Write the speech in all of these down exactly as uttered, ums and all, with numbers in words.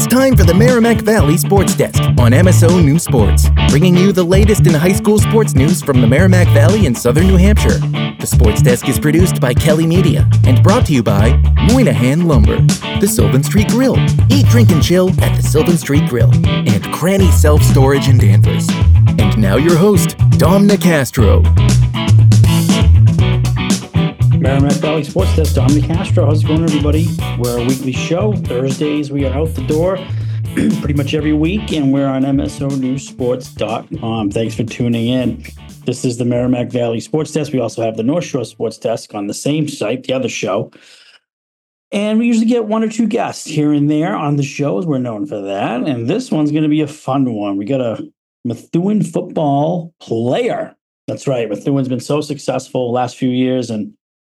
time for the Merrimack Valley Sports Desk on M S O News Sports, bringing you the latest in high school sports news from the Merrimack Valley and Southern New Hampshire. The Sports Desk is produced by Kelly Media and brought to you by Moynihan Lumber, the Sylvan Street Grill, Eat, Drink, and Chill at the Sylvan Street Grill, and Cranny Self Storage in Danvers. And now your host, Dom Nicastro. Merrimack Valley Sports Desk, Dom Nicastro. How's it going, everybody? We're a weekly show. Thursdays, we are out the door pretty much every week, and we're on M S O news sports dot com. Thanks for tuning in. This is the Merrimack Valley Sports Desk. We also have the North Shore Sports Desk on the same site, the other show. And we usually get one or two guests here and there on the shows. We're known for that. And this one's going to be a fun one. We got a Methuen football player. That's right. Methuen's been so successful the last few years, and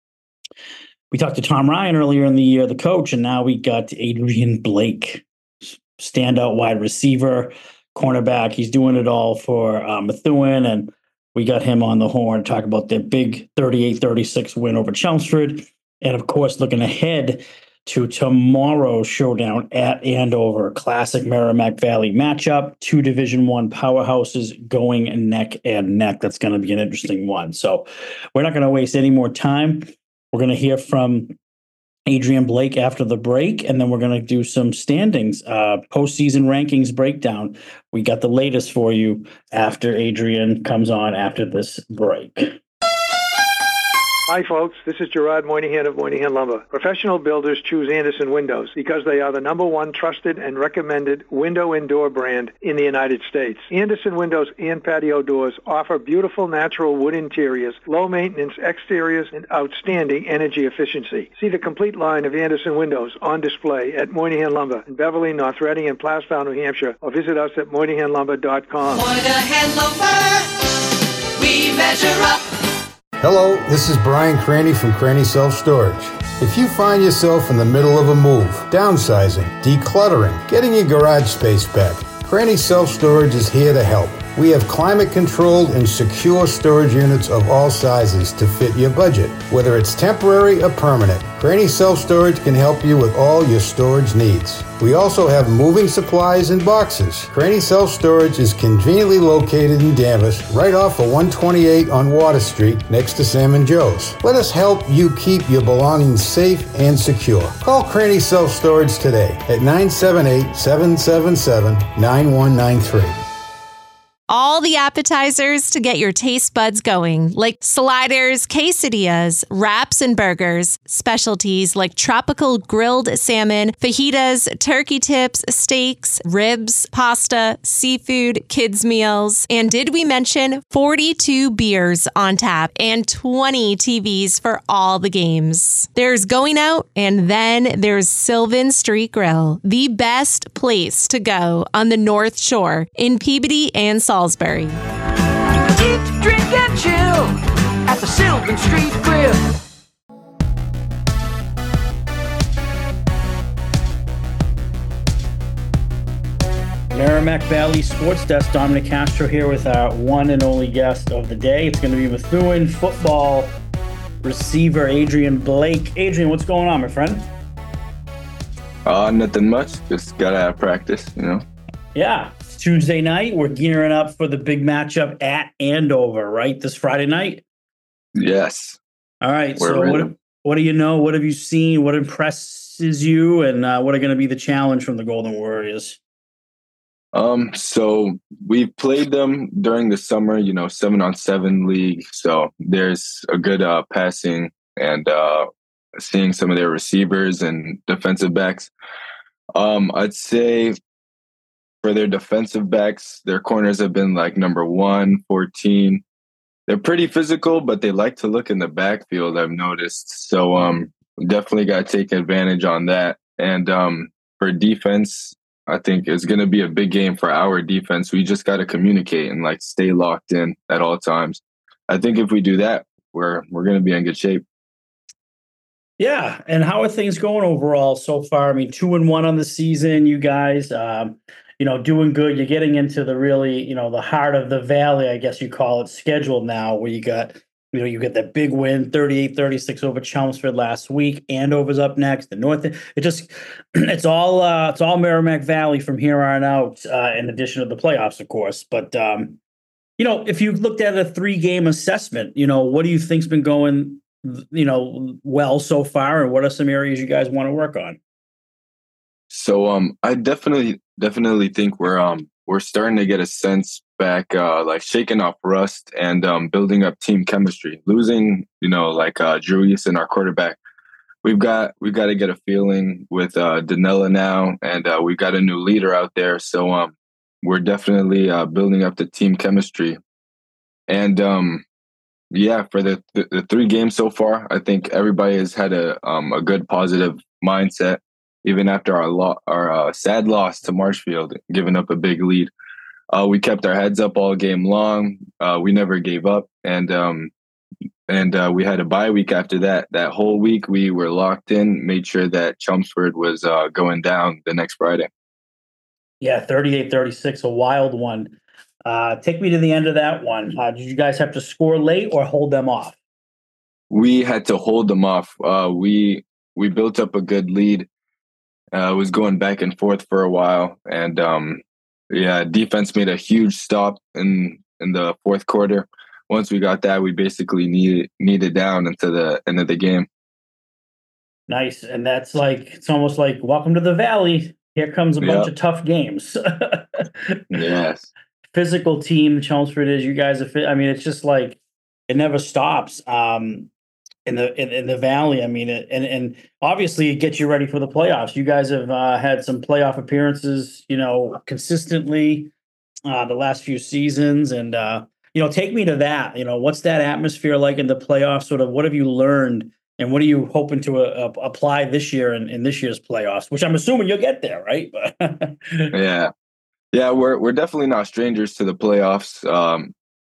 we talked to Tom Ryan earlier in the year, the coach, and now we got Adrian Blake, standout wide receiver, cornerback. He's doing it all for uh, Methuen, and we got him on the horn to talk about their big thirty-eight thirty-six win over Chelmsford, and of course, looking ahead to tomorrow's showdown at Andover, classic Merrimack Valley matchup, two Division One powerhouses going neck and neck. That's going to be an interesting one. So we're not going to waste any more time. We're going to hear from Adrian Blake after the break, and then we're going to do some standings, uh, postseason rankings breakdown. We got the latest for you after Adrian comes on after this break. Hi, folks. This is Gerard Moynihan of Moynihan Lumber. Professional builders choose Andersen Windows because they are the number one trusted and recommended window and door brand in the United States. Andersen Windows and patio doors offer beautiful natural wood interiors, low maintenance exteriors, and outstanding energy efficiency. See the complete line of Andersen Windows on display at Moynihan Lumber in Beverly, North Reading, and Plastow, New Hampshire, or visit us at moynihan lumber dot com. Moynihan Lumber, we measure up. Hello, this is Brian Cranny from Cranny Self Storage. If you find yourself in the middle of a move, downsizing, decluttering, getting your garage space back, Cranny Self Storage is here to help. We have climate-controlled and secure storage units of all sizes to fit your budget. Whether it's temporary or permanent, Cranny Self Storage can help you with all your storage needs. We also have moving supplies and boxes. Cranny Self Storage is conveniently located in Danvers, right off of one twenty-eight on Water Street, next to Sam and Joe's. Let us help you keep your belongings safe and secure. Call Cranny Self Storage today at nine seven eight, seven seven seven, nine one nine three. All the appetizers to get your taste buds going, like sliders, quesadillas, wraps and burgers, specialties like tropical grilled salmon, fajitas, turkey tips, steaks, ribs, pasta, seafood, kids' meals. And did we mention forty-two beers on tap and twenty T Vs for all the games? There's Going Out, and then there's Sylvan Street Grill, the best place to go on the North Shore in Peabody and Salisbury. Salisbury. Eat, drink, and chill at the Sylvan Street Grill. Merrimack Valley Sports Desk, Dom Nicastro here with our one and only guest of the day. It's going to be Methuen football receiver Adrian Blake. Adrian, what's going on, my friend? Uh, nothing much. Just gotta have practice, you know. Yeah. Tuesday night, we're gearing up for the big matchup at Andover, right? This Friday night? Yes. All right. We're so ready. what, what do you know? What have you seen? What impresses you? And uh, what are going to be the challenge from the Golden Warriors? Um, so we played them during the summer, you know, seven on seven league. So there's a good uh, passing and uh, seeing some of their receivers and defensive backs. Um, I'd say for their defensive backs, their corners have been like number one, fourteen. They're pretty physical, but they like to look in the backfield, I've noticed. So um, definitely got to take advantage on that. And um, for defense, I think it's going to be a big game for our defense. We just got to communicate and like stay locked in at all times. I think if we do that, we're we're going to be in good shape. Yeah. And how are things going overall so far? I mean, two and one on the season, you guys, um, you know, doing good. You're getting into the really, you know, the heart of the valley, I guess you call it, schedule now, where you got You know, you get that big win, thirty-eight thirty-six over Chelmsford last week. Andover's up next. The North, it just, it's all, uh, it's all Merrimack Valley from here on out, uh, in addition to the playoffs, of course. But, um, you know, if you looked at a three game assessment, you know, what do you think's been going, you know, well so far? And what are some areas you guys want to work on? So, um, I definitely, definitely think we're, um, we're starting to get a sense back, uh, like shaking off rust and um, building up team chemistry. Losing, you know, like uh, Drew Easton, our quarterback, we've got we've got to get a feeling with uh, Danella now, and uh, we've got a new leader out there. So um, we're definitely uh, building up the team chemistry. And um, yeah, for the, the the three games so far, I think everybody has had a um, a good positive mindset, even after our lo- our uh, sad loss to Marshfield, giving up a big lead. Uh, we kept our heads up all game long. Uh, we never gave up, and um, and uh, we had a bye week after that. That whole week we were locked in, made sure that Chelmsford was uh, going down the next Friday. Yeah, thirty-eight thirty-six, a wild one. Uh, take me to the end of that one. Uh, did you guys have to score late or hold them off? We had to hold them off. Uh, we we built up a good lead. Uh, it was going back and forth for a while, and um, yeah, defense made a huge stop in in the fourth quarter. Once we got that, we basically needed needed down into the end of the game. Nice, and that's like it's almost like welcome to the Valley. Here comes a bunch Yep. of tough games. Yes. Physical team, Chelmsford is. You guys are fit. I mean, it's just like it never stops. Um, in the in, in the Valley, I mean, it, and and obviously it gets you ready for the playoffs. You guys have uh, had some playoff appearances, you know, consistently uh, the last few seasons, and uh, you know, take me to that. You know, what's that atmosphere like in the playoffs? Sort of, what have you learned, and what are you hoping to uh, apply this year in, in this year's playoffs? Which I'm assuming you'll get there, right? Yeah. Yeah, we're we're definitely not strangers to the playoffs. Um,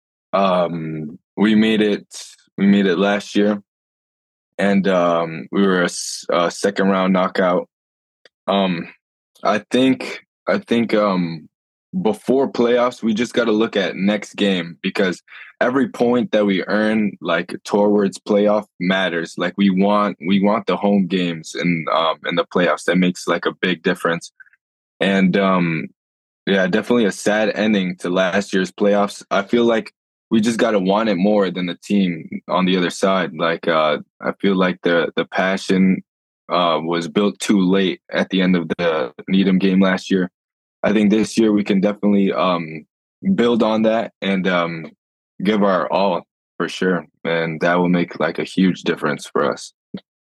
um, we made it. We made it last year, and um, we were a, s- a second round knockout. Um, I think. I think um, before playoffs, we just got to look at next game, because every point that we earn, like towards playoff, matters. Like we want we want the home games in um, in the playoffs. That makes like a big difference. And um, yeah, definitely a sad ending to last year's playoffs. I feel like we just got to want it more than the team on the other side. Like, uh, I feel like the the passion uh, was built too late at the end of the Needham game last year. I think this year we can definitely um, build on that and um, give our all for sure, and that will make like a huge difference for us.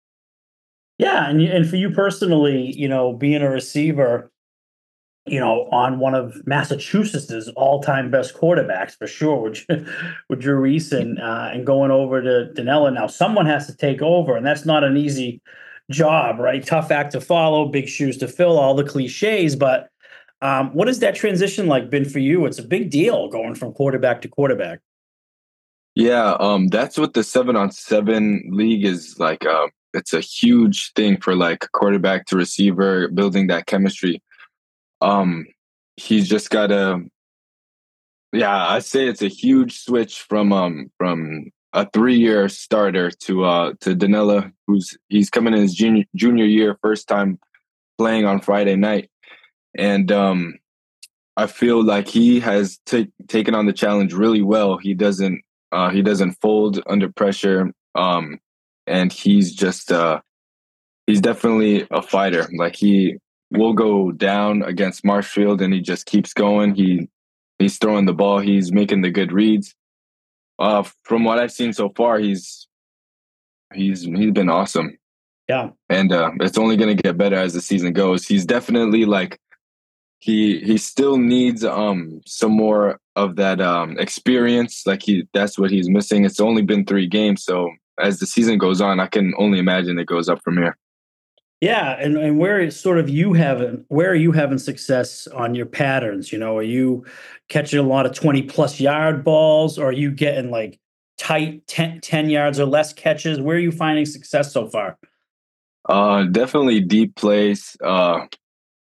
Yeah, and you, and for you personally, you know, being a receiver, you know, on one of Massachusetts' all-time best quarterbacks for sure, with, with Drew Eason, uh, and going over to Danella. Now, someone has to take over, and that's not an easy job, right? Tough act to follow, big shoes to fill, all the cliches. But um, what has that transition like been for you? It's a big deal going from quarterback to quarterback. Yeah, um, that's what the seven on seven league is like. Um, it's a huge thing for like quarterback to receiver, building that chemistry. Um, he's just got to, yeah, I say it's a huge switch from um from a three year starter to uh to Danella, who's he's coming in his junior junior year, first time playing on Friday night, and um I feel like he has t- taken on the challenge really well. He doesn't uh he doesn't fold under pressure, um, and he's just uh he's definitely a fighter. Like he will go down against Marshfield, and he just keeps going. He he's throwing the ball. He's making the good reads. Uh, from what I've seen so far, he's he's he's been awesome, Yeah. and uh, it's only going to get better as the season goes. He's definitely like he he still needs um some more of that um experience. Like he that's what he's missing. It's only been three games, so as the season goes on, I can only imagine it goes up from here. Yeah, and, and where is sort of you having where are you having success on your patterns? You know, are you catching a lot of twenty plus yard balls, or are you getting like tight ten, ten yards or less catches? Where are you finding success so far? Uh, definitely deep plays. Uh,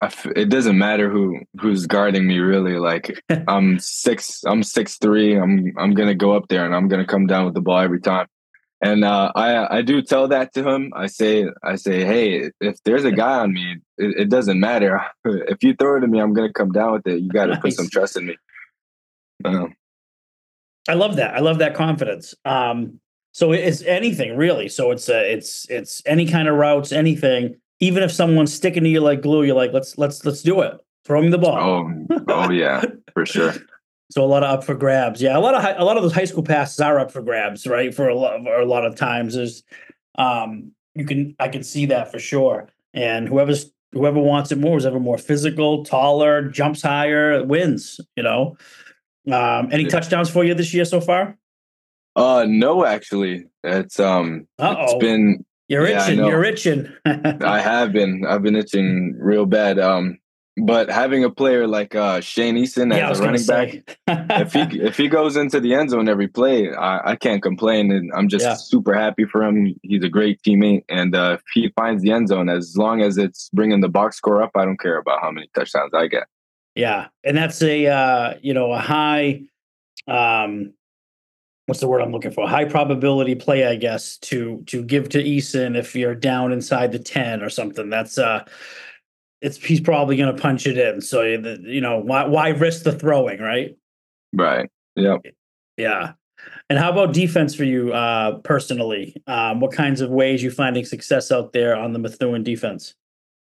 I f- it doesn't matter who who's guarding me really. Like I'm six, I'm six three. I'm I'm gonna go up there and I'm gonna come down with the ball every time. And uh, I I do tell that to him. I say I say, hey, if there's a guy on me, it, it doesn't matter. If you throw it at me, I'm gonna come down with it. You got to Nice. put some trust in me. Um, I love that. I love that confidence. Um, so it's anything really. So it's uh, it's it's any kind of routes, anything. Even if someone's sticking to you like glue, you're like, let's let's let's do it. Throw me the ball. oh oh yeah, for sure. So a lot of up for grabs. Yeah, a lot of high, a lot of those high school passes are up for grabs, right? For a lot, for a lot of times, there's um, you can I can see that for sure. And whoever's whoever wants it more, is ever more physical, taller, jumps higher, wins. You know. Um, any Yeah. touchdowns for you this year so far? Uh, no, actually, it's um, Uh-oh. it's been. You're Yeah, I itching. know. You're itching. I have been. I've been itching real bad. Um, but having a player like uh Shane Eason Yeah, I was as a gonna running back, say. if he if he goes into the end zone every play, I, I can't complain, and I'm just Yeah. super happy for him. He's a great teammate, and uh, if he finds the end zone, as long as it's bringing the box score up, I don't care about how many touchdowns I get. Yeah, and that's a uh, you know a high, um, what's the word I'm looking for? High probability play, I guess, to to give to Eason if you're down inside the ten or something. That's uh, it's he's probably going to punch it in. So you you know why why risk the throwing, right? Right. Yep. Yeah. And how about defense for you uh, personally? Um, what kinds of ways you finding success out there on the Methuen defense?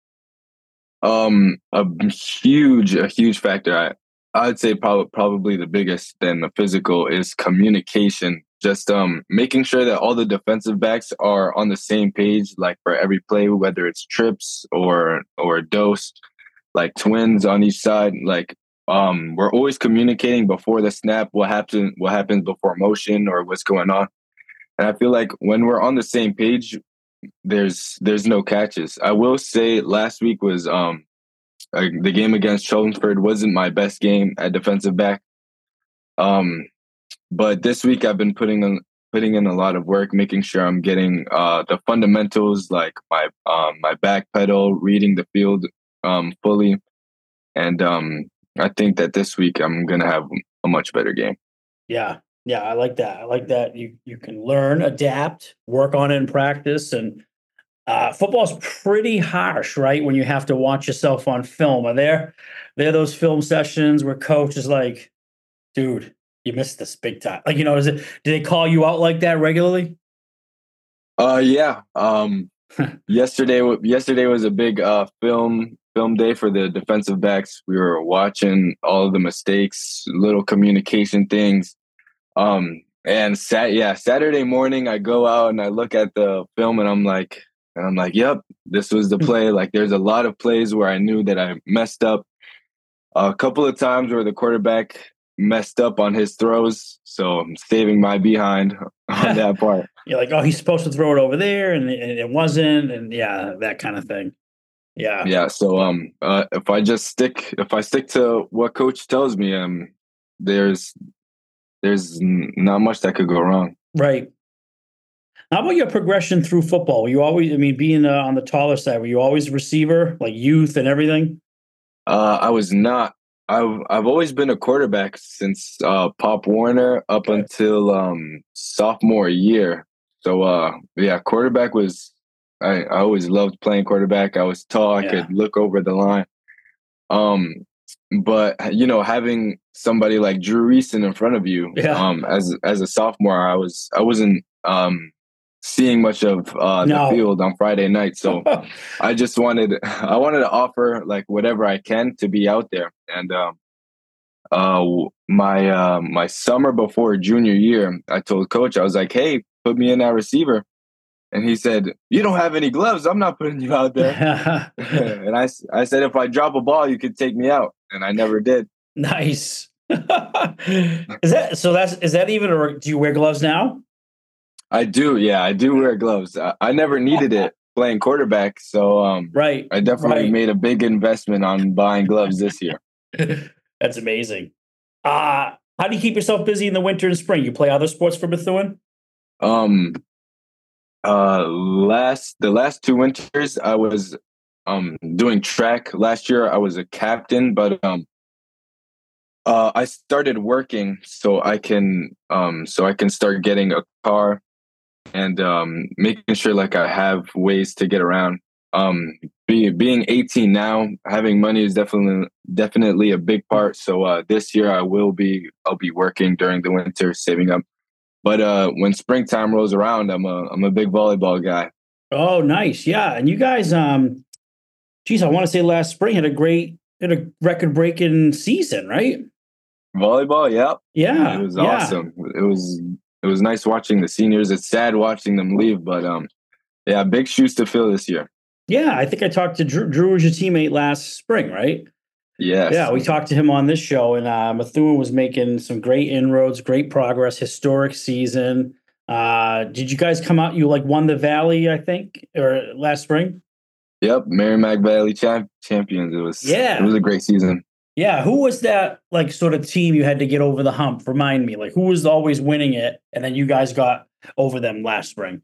Um, a huge, a huge factor. I, I'd say probably probably the biggest than the physical is communication. Just um making sure that all the defensive backs are on the same page, like for every play, whether it's trips or or dose, like twins on each side. Like um, we're always communicating before the snap what happens what happens before motion or what's going on. And I feel like when we're on the same page, there's there's no catches. I will say last week was um uh, the game against Chelmsford wasn't my best game at defensive back. Um, but this week I've been putting in putting in a lot of work, making sure I'm getting uh the fundamentals like my um my back pedal, reading the field um fully, and um I think that this week I'm gonna have a much better game. Yeah. Yeah, I like that. I like that you you can learn, adapt, work on it in practice, and uh, football's pretty harsh, right? When you have to watch yourself on film. Are there there are those film sessions where coach is like, "Dude, you missed this big time." Like, you know, is it? Do they call you out like that regularly? Uh, yeah. Um, yesterday wa- yesterday was a big uh film film day for the defensive backs. We were watching all of the mistakes, little communication things. Um, and sat yeah, Saturday morning I go out and I look at the film and I'm like, and I'm like, yep, this was the play. Like, there's a lot of plays where I knew that I messed up. A couple of times where the quarterback messed up on his throws, so I'm saving my behind on that part. You're like, "Oh, he's supposed to throw it over there, and it, and it wasn't," and yeah, that kind of thing. Yeah, Yeah. So um, uh, if I just stick, if I stick to what coach tells me, um, there's there's n- not much that could go wrong. right. How about your progression through football? Were you always, I mean, being uh, on the taller side, were you always receiver, like youth and everything? Uh, I was not. I've I've always been a quarterback since uh, Pop Warner up Okay. until um, sophomore year. So uh, yeah, quarterback was. I, I always loved playing quarterback. I was tall. I Yeah. could look over the line. Um, but you know, having somebody like Drew Easton in front of you, Yeah. um, as as a sophomore, I was I wasn't um seeing much of uh No. the field on Friday night, so I just wanted I wanted to offer like whatever I can to be out there. And um, uh, my uh, my summer before junior year, I told coach, I was like, hey, put me in that receiver. And he said, you don't have any gloves. I'm not putting you out there. And I, s- I said, if I drop a ball, you could take me out. And I never did. Nice. Is that so? That's is that even? A, do you wear gloves now? I do. Yeah, I do wear gloves. I, I never needed it playing quarterback. So um, Right. I definitely right. made a big investment on buying gloves this year. That's amazing. Uh, how do you keep yourself busy in the winter and spring? You play other sports for Methuen? Um, uh, last the last two winters, I was um doing track last year. I was a captain, but um uh I started working so I can um so I can start getting a car and um making sure like I have ways to get around. Um be, being eighteen now, having money is definitely definitely a big part. So uh this year I will be I'll be working during the winter, saving up. But uh when springtime rolls around, I'm a I'm a big volleyball guy. Oh, nice. Yeah. And you guys, um, geez, I want to say last spring had a great, had a record breaking season, right? Volleyball, yep. Yeah. It was yeah. awesome. It was it was nice watching the seniors. It's sad watching them leave, but um yeah, big shoes to fill this year. Yeah. I think I talked to Drew. Drew was your teammate last spring, right? Yes. Yeah. We talked to him on this show, and uh, Methuen was making some great inroads, great progress, historic season. Uh, did you guys come out? You like won the Valley, I think, or last spring? Yep, Merrimack Valley champ- champions. It was Yeah. it was a great season. Yeah, who was that like sort of team you had to get over the hump? Remind me, like who was always winning it, and then you guys got over them last spring.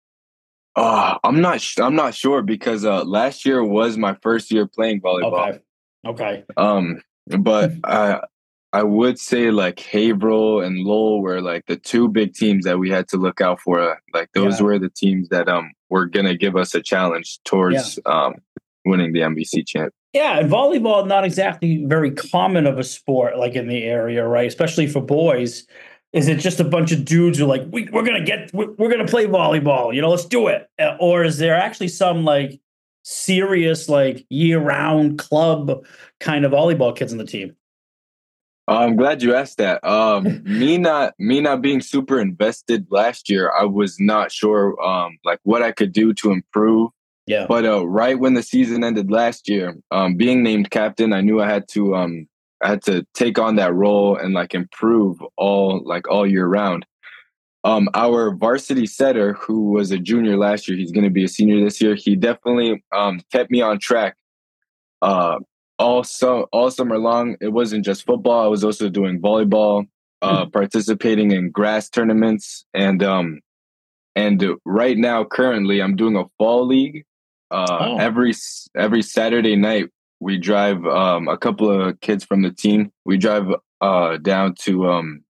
Oh, I'm not sh- I'm not sure because uh, last year was my first year playing volleyball. Okay. Okay. Um, but I I would say like Haverhill and Lowell were like the two big teams that we had to look out for. Like those Yeah. were the teams that um were gonna give us a challenge towards um winning the M V C champ. Yeah, and volleyball not exactly very common of a sport like in the area, right? Especially for boys. Is it just a bunch of dudes who are like, we, we're gonna get, we're, we're gonna play volleyball, you know, let's do it? Uh, Or is there actually some like serious, like year-round club kind of volleyball kids on the team? I'm glad you asked that. Um, me not me not being super invested last year, I was not sure um like what I could do to improve. Yeah. But uh, right when the season ended last year, um, being named captain, I knew I had to um I had to take on that role and like improve all like all year round. Um, our varsity setter, who was a junior last year, he's going to be a senior this year. He definitely um kept me on track. Uh, all so all summer long, it wasn't just football. I was also doing volleyball, uh, participating in grass tournaments, and um, and right now, currently, I'm doing a fall league. Uh, Oh. every every Saturday night, we drive um a couple of kids from the team. We drive uh down to um,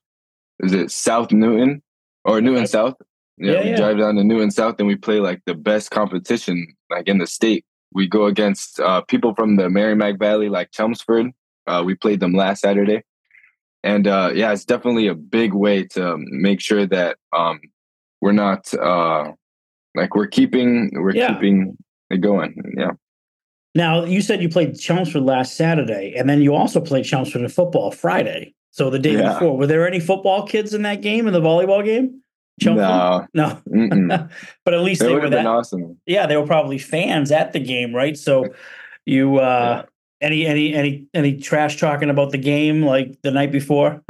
is it South Newton or Newton Okay. South? Yeah, Yeah, we yeah. drive down to Newton South and we play like the best competition like in the state. We go against uh, people from the Merrimack Valley, like Chelmsford. Uh, we played them last Saturday, and uh, yeah, it's definitely a big way to make sure that um, we're not uh, like we're keeping we're Yeah. keeping it going. Yeah. Now, you said you played Chelmsford last Saturday, and then you also played Chelmsford in football Friday. So the day Yeah. before, were there any football kids in that game, in the volleyball game? Chelmsford? No, No. mm-mm. But at least It they would were have been that. awesome. Yeah, they were probably fans at the game, right? So you, uh, any, any, any, any trash talking about the game like the night before?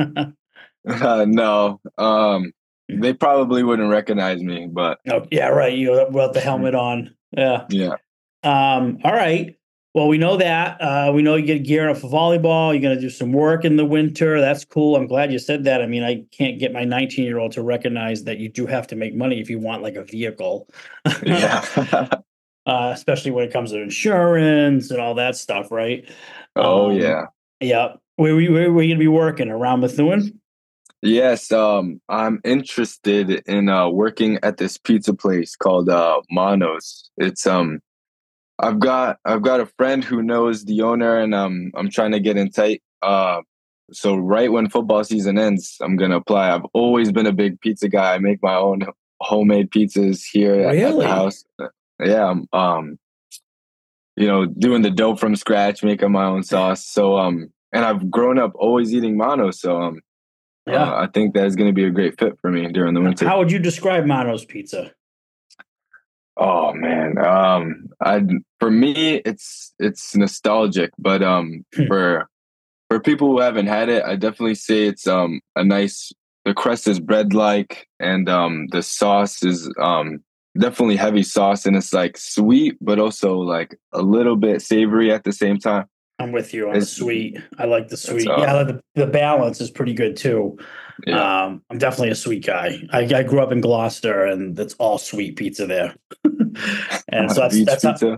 Uh, no, um, they probably wouldn't recognize me, but Oh, yeah, right. You without the helmet on. Yeah. yeah. Um, all right. Well, we know that. Uh, we know you get gearing up for volleyball. You're going to do some work in the winter. That's cool. I'm glad you said that. I mean, I can't get my nineteen year old to recognize that you do have to make money if you want like a vehicle. Yeah. uh, especially when it comes to insurance and all that stuff, right? Oh Um, yeah. Yeah. Where were you, where were you going to be working? Around Methuen? Yes, um, I'm interested in uh, working at this pizza place called uh, Mono's. It's um, I've got I've got a friend who knows the owner, and um, I'm trying to get in tight. Uh, so right when football season ends, I'm gonna apply. I've always been a big pizza guy. I make my own homemade pizzas here at- at Really? the house. Yeah, I'm, um, you know, doing the dough from scratch, making my own sauce. So um, and I've grown up always eating Mono's. So um. Yeah. Uh, I think that's going to be a great fit for me during the winter. How would you describe Mono's Pizza? Oh man, um, I for me it's it's nostalgic, but um, Hmm. for for people who haven't had it, I definitely say it's um a nice. The crust is bread like, and um the sauce is um definitely heavy sauce, and it's like sweet, but also like a little bit savory at the same time. I'm with you on It's- the sweet. I like the sweet. uh, yeah, the, the balance is pretty good too. Yeah. Um, I'm definitely a sweet guy. I, I grew up in Gloucester, and it's all sweet pizza there. and so that's Beach that's how, pizza.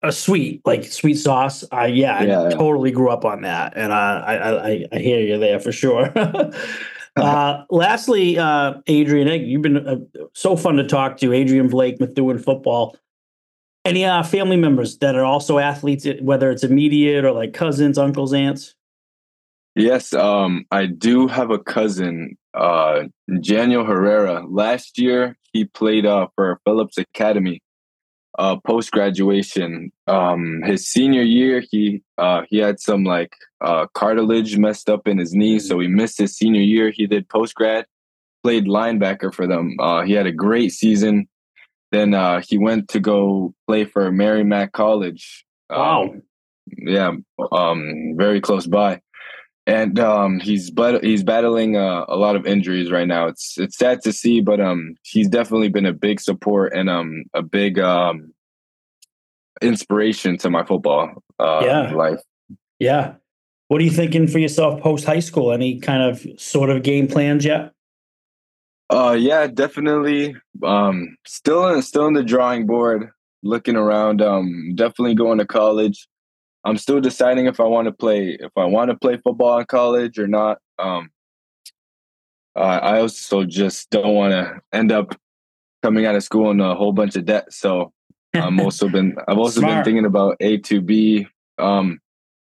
a sweet, like sweet sauce. I yeah, Yeah, I yeah. totally grew up on that, and uh, I, I I I hear you there for sure. uh, lastly, uh, Adrian, you've been uh, so fun to talk to. Adrian Blake, Methuen football. Any uh, family members that are also athletes, whether it's immediate or like cousins, uncles, aunts? Yes, um, I do have a cousin, uh, Daniel Herrera. Last year, he played uh, for Phillips Academy uh, post graduation. Um, his senior year, he uh, he had some like uh, cartilage messed up in his knee, so he missed his senior year. He did post grad, played linebacker for them. Uh, he had a great season. Then uh, he went to go play for Merrimack College. Wow. Um, yeah, um, very close by. And um, he's but he's battling uh, a lot of injuries right now. It's it's sad to see, but um, he's definitely been a big support and um, a big um, inspiration to my football uh, Yeah. life. Yeah. What are you thinking for yourself post high school? Any kind of sort of game plans yet? Uh, yeah, definitely. Um, still in still in the drawing board, looking around. Um, definitely going to college. I'm still deciding if I want to play if I want to play football in college or not. Um, uh, I also just don't want to end up coming out of school in a whole bunch of debt. So I'm also been I've also Smart. been thinking about A two B. Um,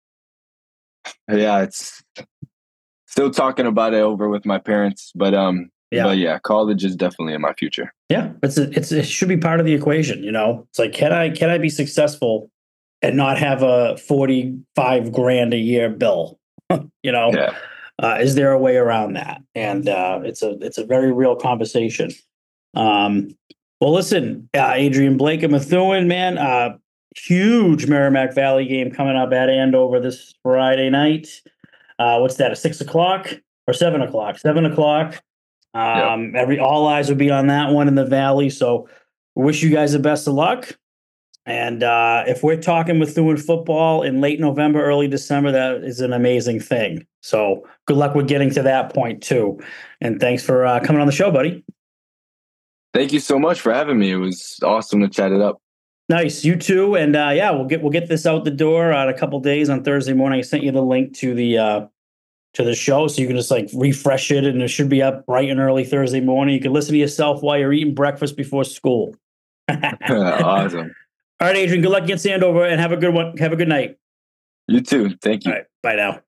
yeah, it's still talking about it over with my parents, but um, Yeah. but yeah, college is definitely in my future. Yeah, it's a, it's it should be part of the equation. You know, it's like can I can I be successful and not have a forty-five grand a year bill? you know, Yeah. uh, is there a way around that? And uh, it's a it's a very real conversation. Um, well, listen, uh, Adrian Blake of Methuen, man, uh, huge Merrimack Valley game coming up at Andover this Friday night. Uh, what's that? A six o'clock or seven o'clock? Seven o'clock. Um, yep. Every all eyes will be on that one in the Valley. So, we wish you guys the best of luck. And uh, if we're talking Methuen football in late November, early December, that is an amazing thing. So, good luck with getting to that point too. And thanks for uh, coming on the show, buddy. Thank you so much for having me. It was awesome to chat it up. Nice, you too. And uh, yeah, we'll get we'll get this out the door in a couple days on Thursday morning. I sent you the link to the. Uh, to the show, so you can just like refresh it, and it should be up bright and early Thursday morning. You can listen to yourself while you're eating breakfast before school. Awesome. All right, Adrian, good luck against Andover, and have a good one. Have a good night. You too. Thank you. All right, bye now.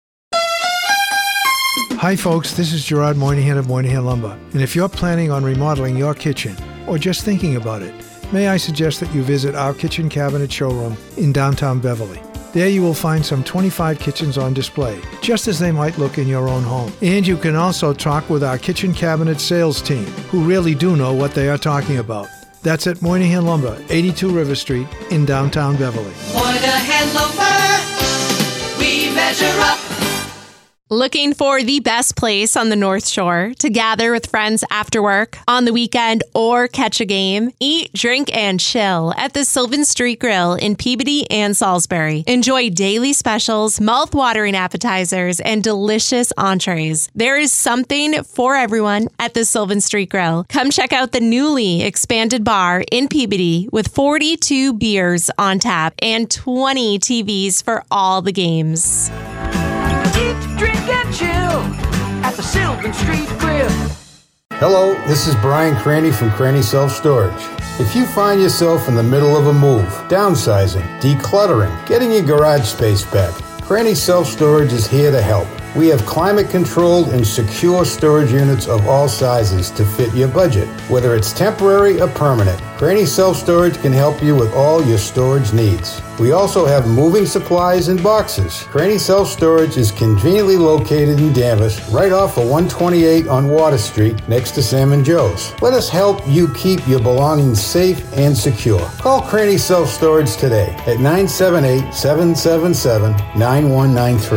Hi, folks. This is Gerard Moynihan of Moynihan Lumber. And if you're planning on remodeling your kitchen or just thinking about it, may I suggest that you visit our kitchen cabinet showroom in downtown Beverly. There you will find some twenty-five kitchens on display, just as they might look in your own home. And you can also talk with our kitchen cabinet sales team, who really do know what they are talking about. That's at Moynihan Lumber, eighty-two River Street in downtown Beverly. Moynihan Lumber, we measure up. Looking for the best place on the North Shore to gather with friends after work, on the weekend, or catch a game? Eat, drink, and chill at the Sylvan Street Grill in Peabody and Salisbury. Enjoy daily specials, mouth-watering appetizers, and delicious entrees. There is something for everyone at the Sylvan Street Grill. Come check out the newly expanded bar in Peabody with forty-two beers on tap and twenty T Vs for all the games. Eat, drink, and chill at the Sylvan Street Grill. Hello, this is Brian Cranny from Cranny Self Storage. If you find yourself in the middle of a move, downsizing, decluttering, getting your garage space back, Cranny Self Storage is here to help. We have climate-controlled and secure storage units of all sizes to fit your budget, whether it's temporary or permanent. Cranny Self Storage can help you with all your storage needs. We also have moving supplies and boxes. Cranny Self Storage is conveniently located in Danvers, right off of one twenty-eight on Water Street, next to Sam and Joe's. Let us help you keep your belongings safe and secure. Call Cranny Self Storage today at nine seven eight, seven seven seven, nine one nine three.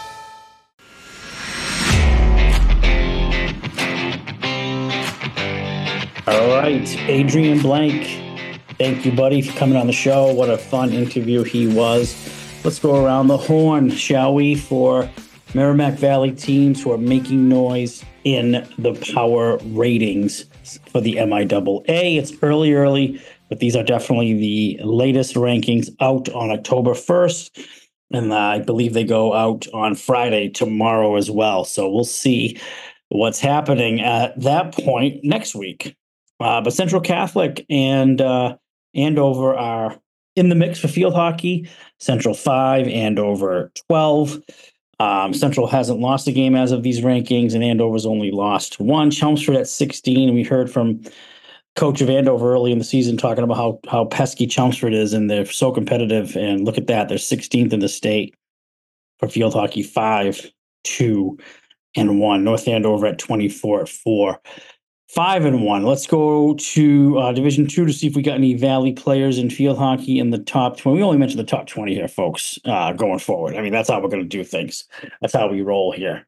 All right, Adrian Blank. Thank you, buddy, for coming on the show. What a fun interview he was. Let's go around the horn, shall we, for Merrimack Valley teams who are making noise in the power ratings for the M I A A. It's early, early. but these are definitely the latest rankings out on October first. And uh, I believe they go out on Friday tomorrow as well. So we'll see what's happening at that point next week. Uh, but Central Catholic and uh, Andover are in the mix for field hockey. Central five, Andover twelve. Um, Central hasn't lost a game as of these rankings, and Andover's only lost one. Chelmsford at sixteen. We heard from coach of Andover early in the season talking about how how pesky Chelmsford is, and they're so competitive. And look at that, they're sixteenth in the state for field hockey, five, two, and one. North Andover at twenty-four at four. Five and one. Let's go to uh, Division Two to see if we got any Valley players in field hockey in the top twenty. We only mentioned the top twenty here, folks. Uh, going forward, I mean that's how we're going to do things. That's how we roll here.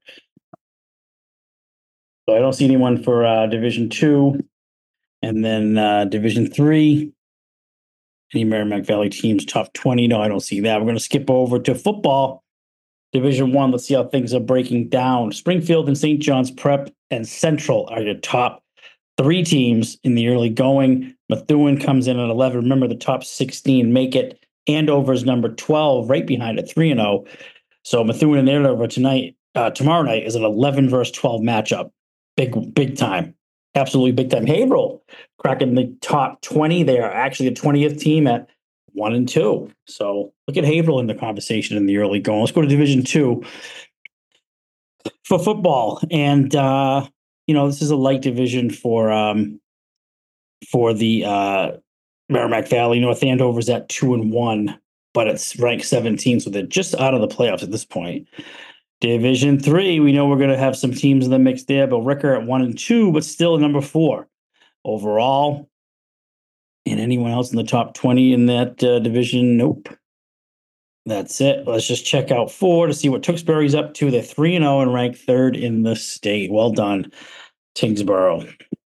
So I don't see anyone for uh, Division Two, and then uh, Division Three. Any Merrimack Valley teams top twenty? No, I don't see that. We're going to skip over to football. Division One. Let's see how things are breaking down. Springfield and Saint John's Prep and Central are your top three teams in the early going. Methuen comes in at eleven. Remember, the top sixteen make it. Andover's number twelve, right behind at three and oh. So Methuen and Andover tonight, uh, tomorrow night is an eleven versus twelve matchup. Big, big time. Absolutely big time. Haverhill cracking the top twenty. They are actually the twentieth team at one and two. So look at Haverhill in the conversation in the early going. Let's go to Division Two for football. And, uh, you know, this is a light division for um, for the uh, Merrimack Valley. North Andover's at two and one, but it's ranked seventeen, so they're just out of the playoffs at this point. Division Three, we know we're going to have some teams in the mix there. But Ricker at one and two, but still number four overall. And anyone else in the top twenty in that uh, division? Nope. That's it. Let's just check out four to see what Tewksbury's up to. They're three and oh and ranked third in the state. Well done, Tingsboro.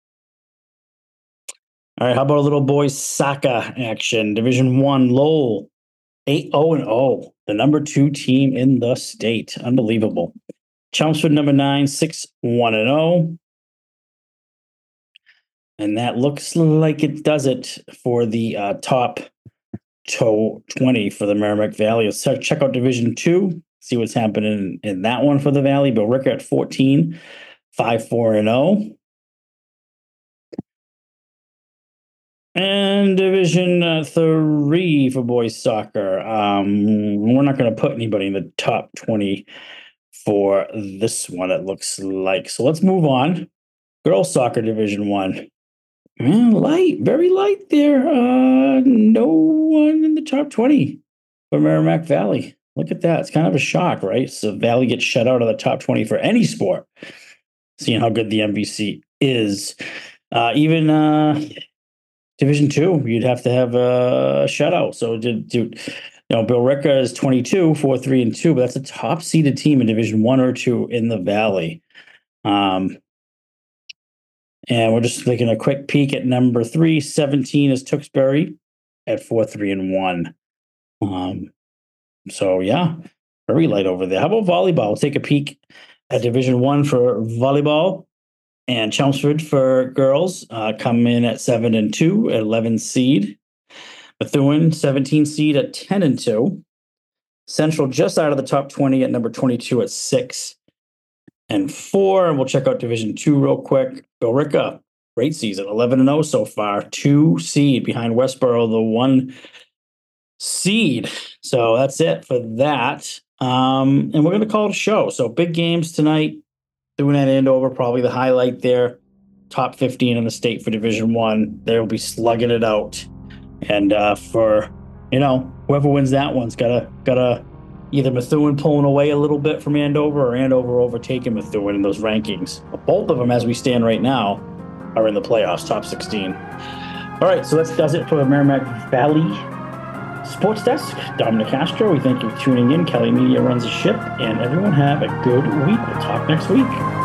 All right, how about a little boys soccer action? Division One, Lowell, eight oh and oh, the number two team in the state. Unbelievable. Chelmsford, number nine, six one and oh. And that looks like it does it for the uh, top to twenty for the Merrimack Valley. Let's check out Division Two, see what's happening in, in that one for the Valley. Bill Ricker at fourteen, five four and oh. And Division uh, Three for boys soccer. Um, we're not going to put anybody in the top twenty for this one, it looks like. So let's move on. Girls soccer Division One. Man, light, very light there. Uh, no one in the top twenty for Merrimack Valley. Look at that. It's kind of a shock, right? So Valley gets shut out of the top twenty for any sport, seeing how good the M V C is. Uh, even uh, Division Two, you'd have to have a shutout. So did, did you know, Bill Ricker is twenty-two, four, three, and two, but that's a top seeded team in Division One or Two in the Valley. Um, And we're just taking a quick peek at number three. seventeen is Tewksbury at four, three, and one. Um, so, yeah, very light over there. How about volleyball? We'll take a peek at Division One for volleyball. And Chelmsford for girls uh, come in at seven and two at eleven seed. Methuen, seventeen seed at ten and two. Central just out of the top twenty at number twenty-two at six and four. And we'll check out Division Two real quick. Billerica, great season, eleven and oh so far, two seed behind Westboro, the one seed. So that's it for that. Um, and we're going to call it a show. So big games tonight. Doing at Andover, probably the highlight there. Top fifteen in the state for Division One. They'll be slugging it out. And uh, for, you know, whoever wins that one's gotta gotta either Methuen pulling away a little bit from Andover or Andover overtaking Methuen in those rankings. But both of them, as we stand right now, are in the playoffs, top sixteen. All right, so that does it for the Merrimack Valley Sports Desk. Dominic Castro, we thank you for tuning in. Kelly Media runs the ship, and everyone have a good week. We'll talk next week.